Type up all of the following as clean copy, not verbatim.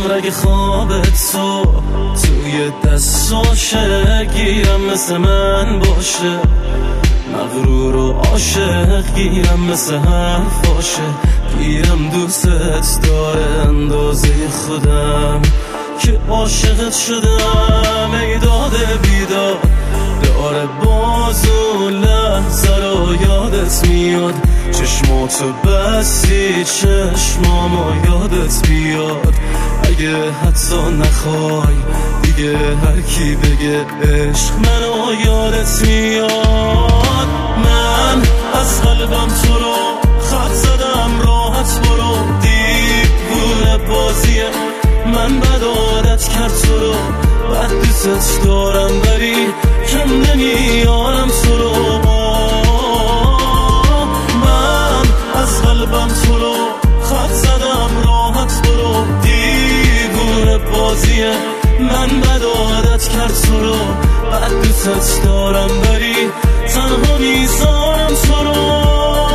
رگ خوابت تو توی دستاشه، گیرم مثل من باشه، مغرور و عاشق گیرم مثل حرفاشه، گیرم دوستت داره اندازه خودم که عاشقت شدم. ای داده بیداد داره باز اون لحظه رو یادت میاد، چشماتو بستی چشمامو یادت بیاد. اگه حتی نخوای دیگه هر کی بگه عشق منو یادت میاد. من از قلبم تو رو خط زدم، راحت برو، دیوونه بازیه من بد عادت کرد تو رو، بد دوست دارم ولی کم نمیارم تو رو. من از قلبم تو رو خط زدم، راحت برو، دیوونه بازیه من بد عادت کرد تو رو، بد دوست دارم ولی تنها میذارم تو رو.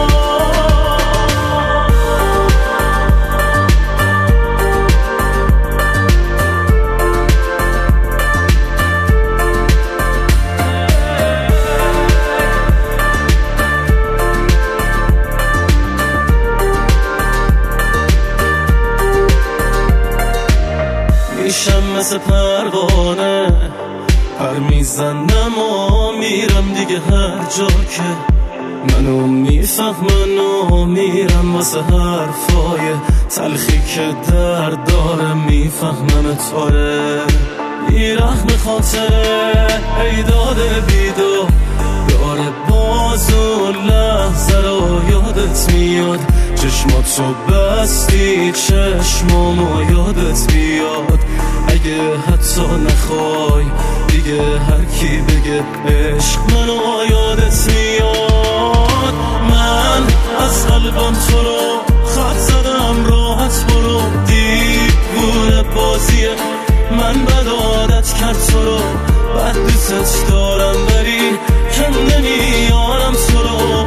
میشم مثل پروانه پر میزنم و میرم دیگه هر جا که منو میفهمن و میرم واسه حرفای تلخی که درد داره، میفهمن تاره بیرحم خاطره. ای داده بیداد داره باز اون لحظه رو یادت میاد، چشماتو بستی چشمامو یادت بیاد. اگه حتی نخوای دیگه هر کی بگه عشق منو یادت میاد. من از قلبم تو رو خط زدم، راحت برو، دیوونه بازیه من بد عادت کرد تو رو، بد دوست دارم ولی کم نمیارم تو رو.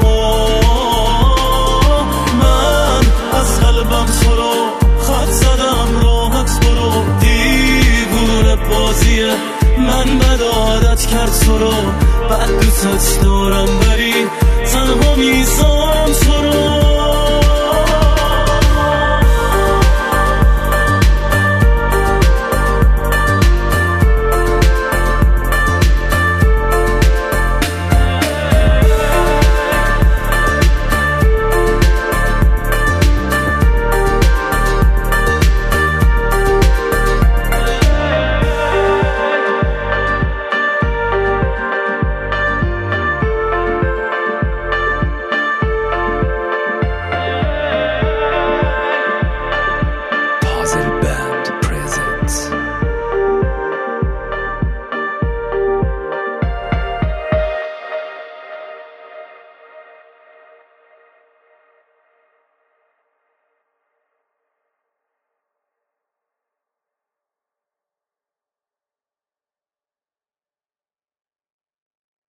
من از قلبم تو رو خط زدم، راحت برو، دیوونه بازیه من بد عادت کرد تو رو، بد دوست دارم ولی